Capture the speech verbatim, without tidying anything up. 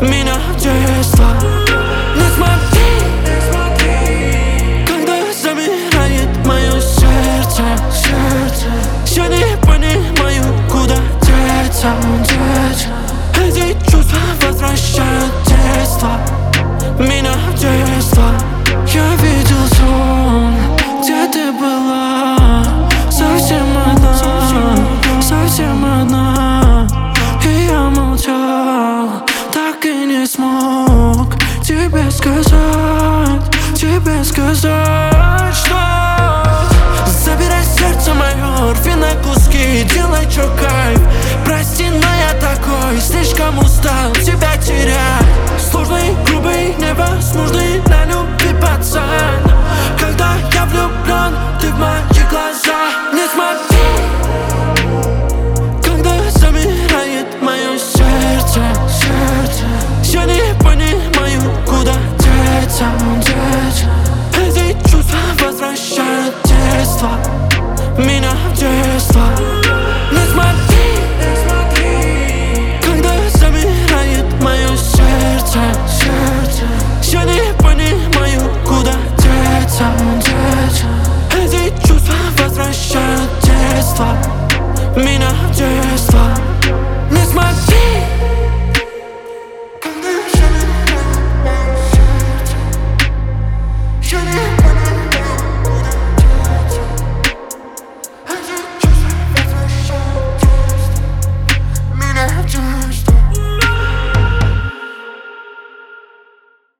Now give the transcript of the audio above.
меня в детство. Не смотри, когда замирает мое сердце, сердце. Я не понимаю, куда деться, деться. Эти чувства возвращают детство, меня в детство. Я видел сон, где ты была, совсем одна, совсем одна. И я молчал, так и не смог тебе сказать, тебе сказать, что забирай сердце мое, рви на куски, делай чё кайф. Прости, но я такой, слишком устал.